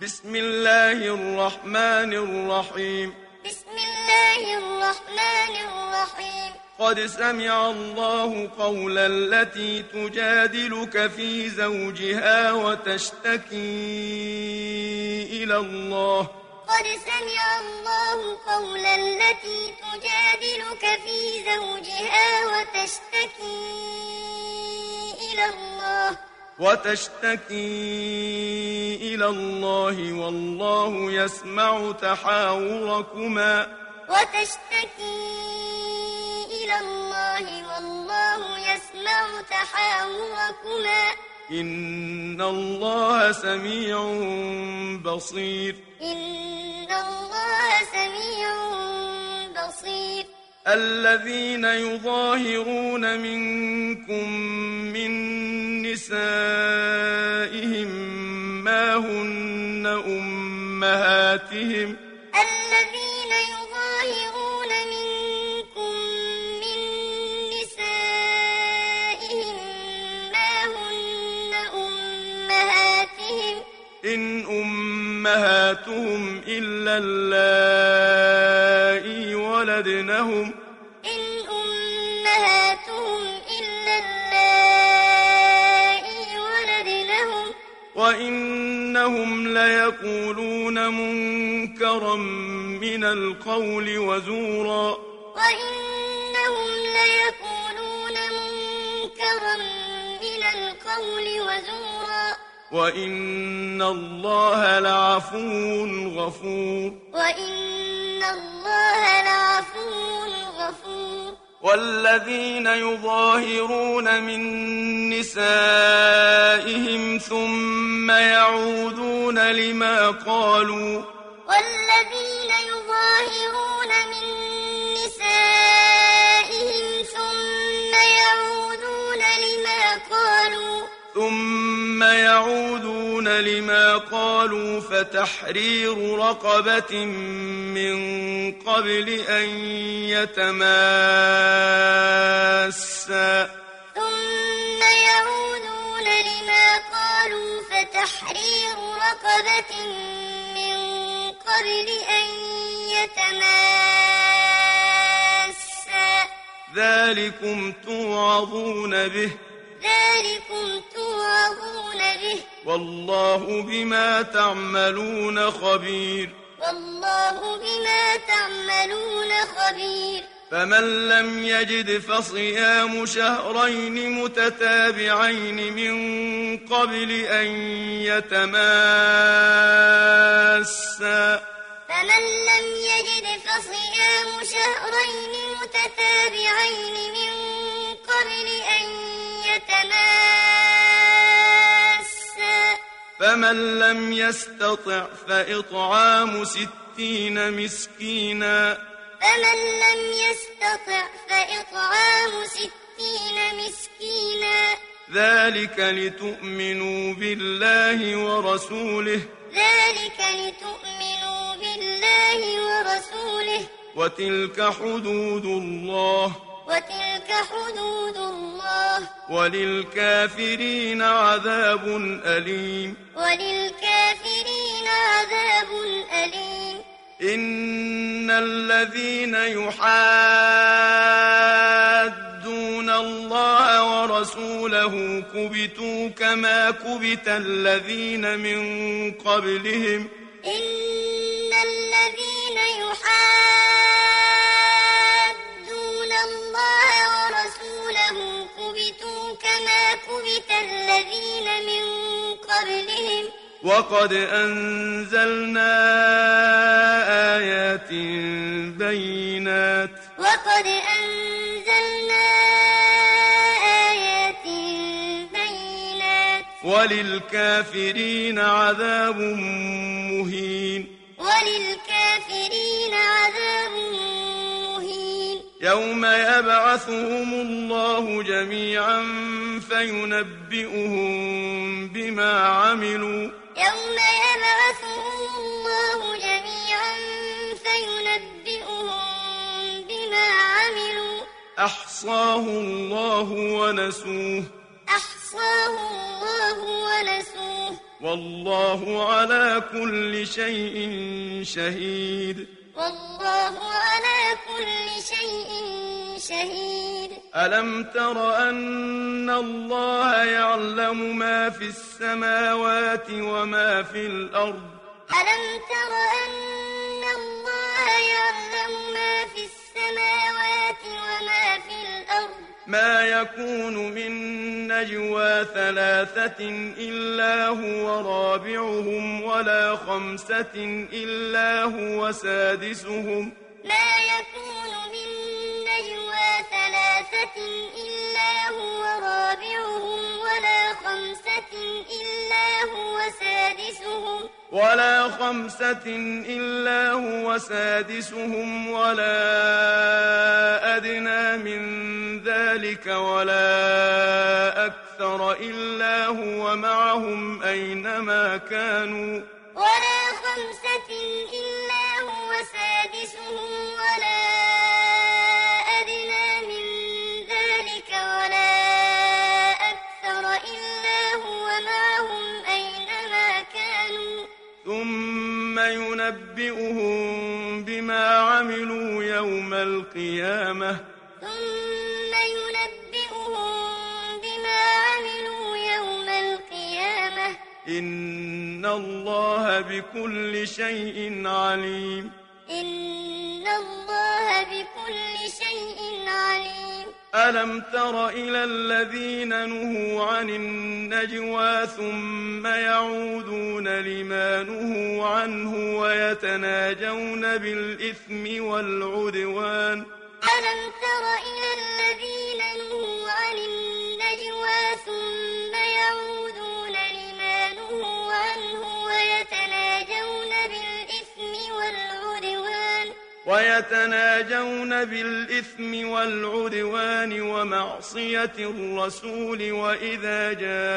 بسم الله الرحمن الرحيم. بسم الله الرحمن الرحيم. قد سمع الله قول التي تجادلك في زوجها وتشتكي إلى الله. قد سمع الله قول التي تجادلك في زوجها وتشتكي إلى الله والله يسمع تحاوركما. إن الله سميع بصير. الذين يظاهرون منكم من نسائهم ما هن أمهاتهم إن أمهاتهم إلا اللائي ولدنهم وإنهم ليقولون منكرا من القول وزورا. وإن الله لعفو غفور. والذين يظاهرون من نسائهم ثم يعودون لما قالوا فتحرير رقبة من قبل أن يتماسا. ذلكم توعظون به والله بما تعملون خبير. فمن لم يجد فصيام شهرين متتابعين من قبل أن يتماسا. فمن لم يستطع فإطعام 60 مسكينا. ذلك لتؤمنوا بالله ورسوله. وتلك حدود الله. وللكافرين عذاب أليم. إن الذين يحادون الله ورسوله كبتوا كما كبت الذين من قبلهم. وقد أنزلنا آيات بينات. وللكافرين عذاب مهين. يوم يبعثهم الله جميعا فينبئهم بما عملوا. أحصاه الله ونسوه. والله على كل شيء شهيد والله على كل شيء شهيد ألم تر أن الله يعلم ما في السماوات وما في الأرض ألم تر أن الله يعلم ما في السماوات وما في الأرض ما يكون من نجوى ثلاثة إلا هو رابعهم ولا خمسة إلا هو سادسهم ما يكون من نجوى ثلاثة إلا هو رابعهم ولا خمسة إلا هو سادسهم ولا أدنى من ذلك ولا أكثر إلا هو معهم أينما كانوا ولا خمسة إلا هو سادسهم ولا أدنى من ذلك ولا أكثر إلا هو معهم أينما كانوا ثم ينبئهم بما عملوا يوم القيامة إن الله بكل شيء عليم إن الله بكل شيء عليم ألم تر إلى الذين نهوا عن النجوى ثم يعودون لما نهوا عنه ويتناجون بالإثم والعدوان ألم تر إلى الذين نهوا عن النجوى ثم يعودون لما نهوا عنه ويتناجون بالإثم والعدوان ومعصية الرسول وإذا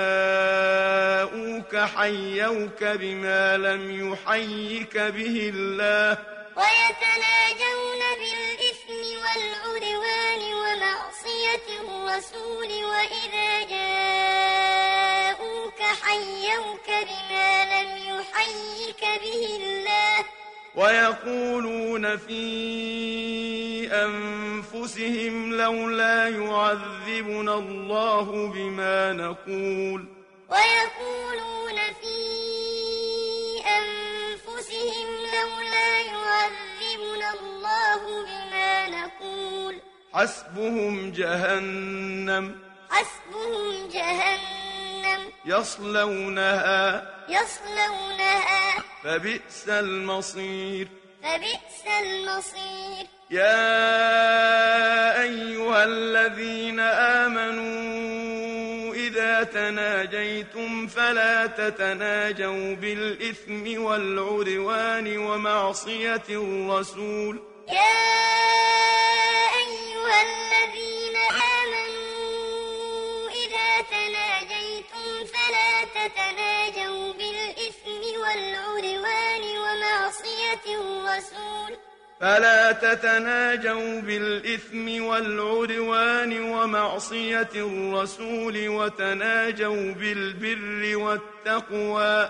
جاءوك حيوك بما لم يحيك به الله ويتناجون بالإثم والعدوان ومعصية الرسول وإذا جاءوك حيوك بما لم يحيك به الله ويقولون في أنفسهم لولا يعذبنا الله بما نقول ويقولون في أنفسهم لولا يعذبنا الله بما نقول حسبهم جهنم يصلونها فبئس المصير يا أيها الذين آمنوا إذا تناجيتم فلا تتناجوا بالإثم والعدوان ومعصية الرسول يا أيها الذين آمنوا إذا تناجيتم فلا تتناجوا بالإثم والعدوان ومعصية الرسول وتناجوا بالبر والتقوى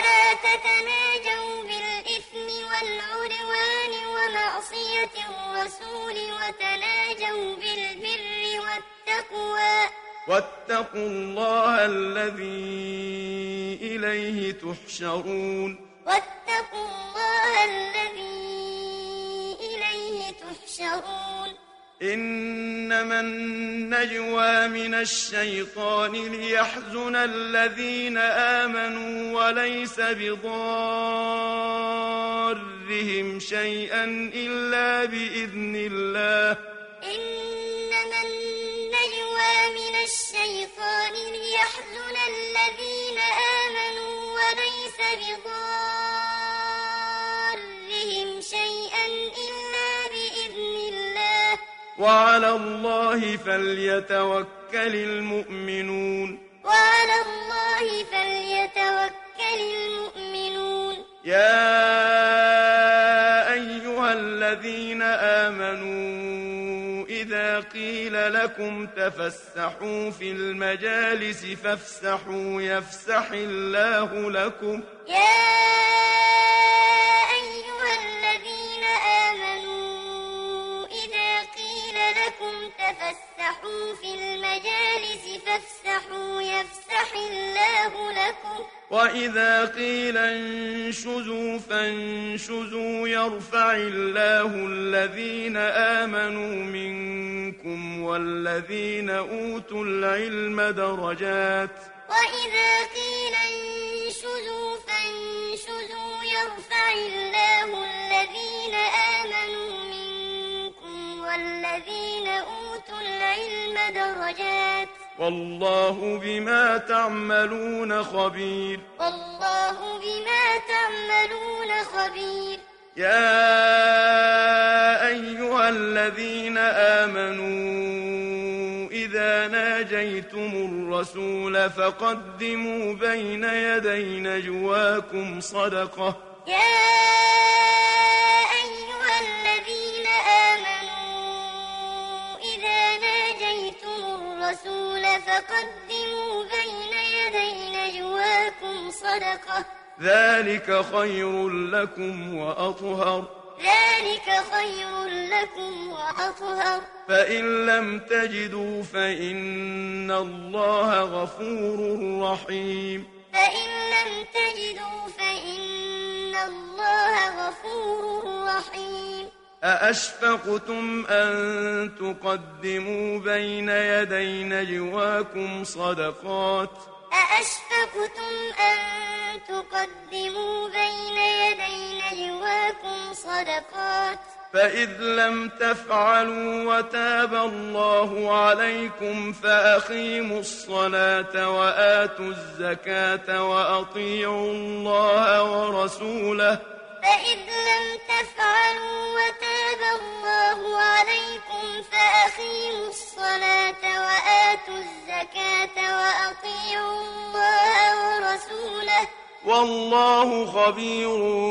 واتقوا الله الذي إليه تحشرون إنما النجوى من الشيطان ليحزن الذين آمنوا وليس بضارهم شيئا إلا بإذن الله إنما النجوى من الشيطان ليحزن الذين آمنوا وليس بضارهم شيئا إلا بإذن الله وعلى الله فليتوكل المؤمنون يا أيها الذين آمنوا إذا إذا قيل لكم تفسحوا في المجالس فافسحوا يفسح الله لكم يا أيها الذين آمنوا إذا قيل لكم تفسحوا في المجالس فافسحوا يفسح الله لكم وإذا قيل انشزوا فانشزوا يرفع الله الذين آمنوا منكم والذين أوتوا العلم درجات وإذا قيل انشزوا فانشزوا يرفع الله الذين آمنوا منكم والذين أوتوا العلم درجات والله بما تعملون خبير والله بما تعملون خبير يا أيها الذين آمنوا إذا ناجيتم الرسول فقدموا بين يدي نجواكم صدقة يا أيها الذين آمنوا إذا ناجيتم الرسول فقدموا بين يدي نجواكم صدقة ذلك خير لكم وأطهر ذلك خير لكم وأطهر فإن لم تجدوا فإن الله غفور رحيم فإن لم تجدوا فإن الله غفور رحيم أأشفقتم أن تقدموا بين يدي نجواكم صدقات أأشفقتم أن تقدموا بين يدي نجواكم صدقات فإذ لم تفعلوا وتاب الله عليكم فأقيموا الصلاة وآتوا الزكاة وأطيعوا الله ورسوله فإذ لم تفعلوا وتاب الله عليكم فأقيموا الصلاة وآتوا الزكاة وأطيعوا الله ورسوله والله خبير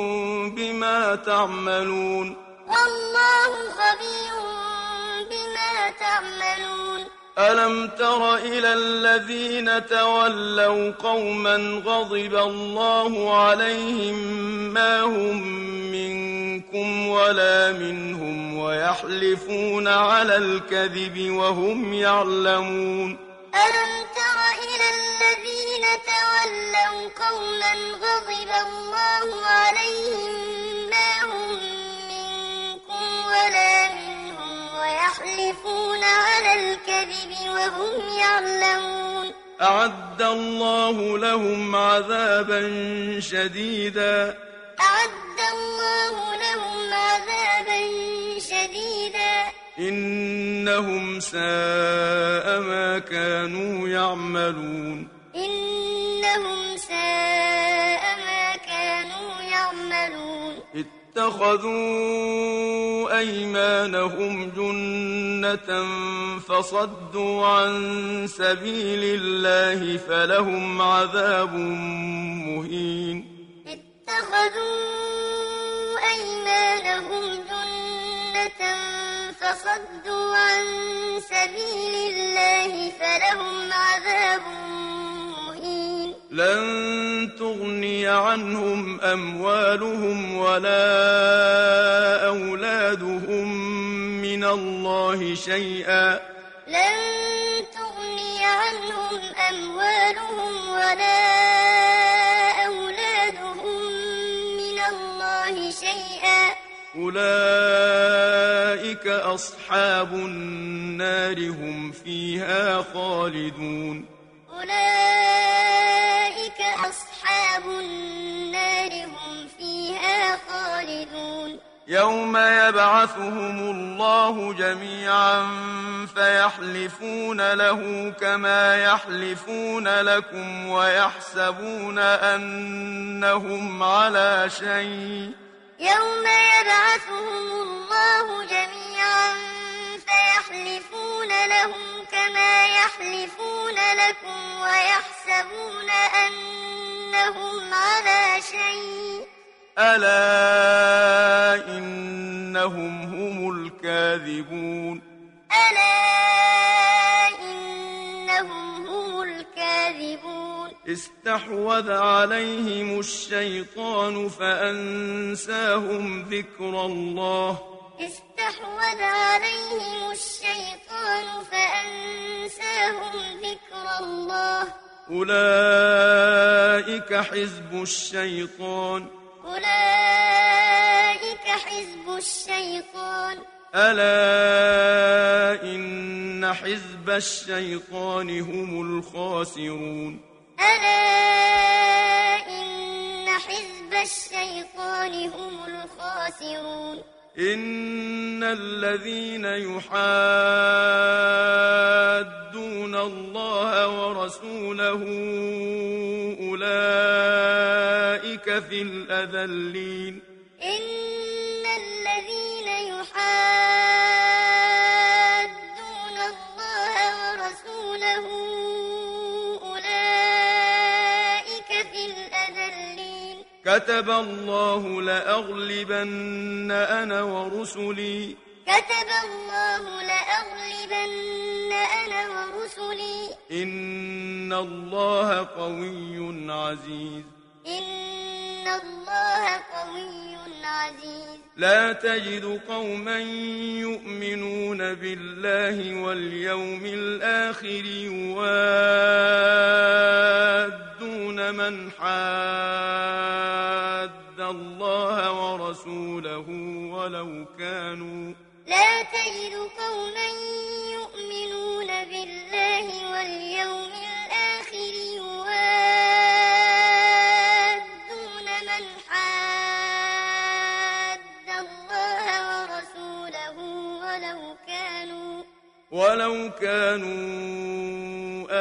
بما تعملون والله خبير بما تعملون ألم تر إلى الذين تولوا قوما غضب الله عليهم ما هم منكم ولا منهم ويحلفون على الكذب وهم يعلمون ألم تر إلى الذين تولوا قوما غضب الله عليهم ما هم منكم ولا منهم ويحلفون على الكذب وهم يعلمون أعد الله لهم عذابا شديدا أعد الله لهم عذابا شديدا إنهم ساء ما كانوا يعملون إنهم ساء ما كانوا يعملون اتخذوا أيمانهم جنة فصدوا عن سبيل الله فلهم عذاب مهين اتخذوا أيمانهم جنة فصدوا عن سبيل الله فلهم عذاب مهين لن تغني عنهم أموالهم ولا أولادهم من الله شيئا لن تغني عنهم أموالهم ولا أولادهم من الله شيئا أولئك أصحاب النار هم فيها خالدون أولئك أصحاب النار هم فيها خالدون يوم يبعثهم الله جميعا فيحلفون له كما يحلفون لكم ويحسبون أنهم على شيء يوم يبعثهم الله جميعا فيحلفون له كما يحلفون لكم ويحسبون أنهم على شيء ألا إنهم هم الكاذبون ألا ألا إنهم هم الكاذبون استحوذ عليهم الشيطان فأنساهم ذكر الله استحوذ عليهم الشيطان فأنساهم ذكر الله أولئك حزب الشيطان أولئك حزب الشيطان ألا إن حزب الشيطان هم الخاسرون ألا إن حزب الشيطان هم الخاسرون إن الذين يحادون الله ورسوله أولئك في الأذلين إن الذين يحادون الله ورسوله أولئك في الأذلين كتب الله لأغلبن أنا ورسلي كتب الله لأغلبن أنا ورسلي إن الله قوي عزيز إن الله قوي عزيز لا تجد قوما يؤمنون بالله واليوم الآخر يوادون من حاد الله ورسوله لا تجد قوما يؤمنون بالله واليوم الآخر يوادون من حاد الله ورسوله ولو كانوا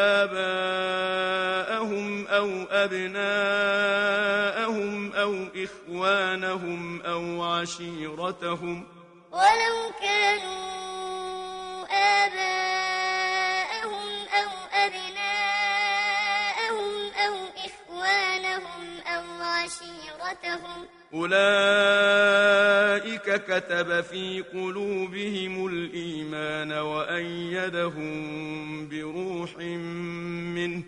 آباءهم أو أبناءهم أو إخوانهم أو عشيرتهم ولو كانوا آباءهم أو أبناءهم أو إخوانهم أو عشيرتهم أولئك كتب في قلوبهم الإيمان وأيدهم بروح منه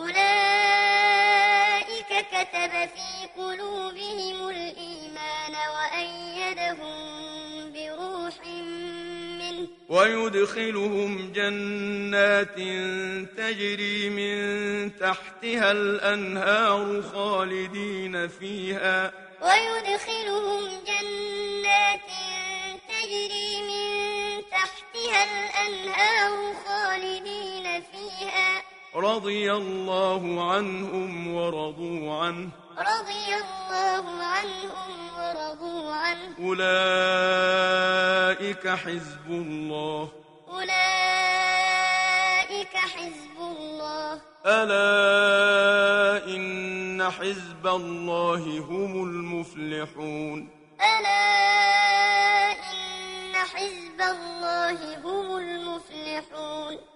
أولئك كتب في قلوبهم الإيمان وأيدهم بروح منه ويدخلهم جنات تجري من تحتها الأنهار خالدين فيها ويدخلهم جنات تجري من تحتها الأنهار خالدين فيها رضي الله عنهم ورضوا عنه رضي الله عنهم ورضوا عنه أولئك حزب الله أولئك حزب الله ألا إن حزب الله هم المفلحون ألا إن حزب الله هم المفلحون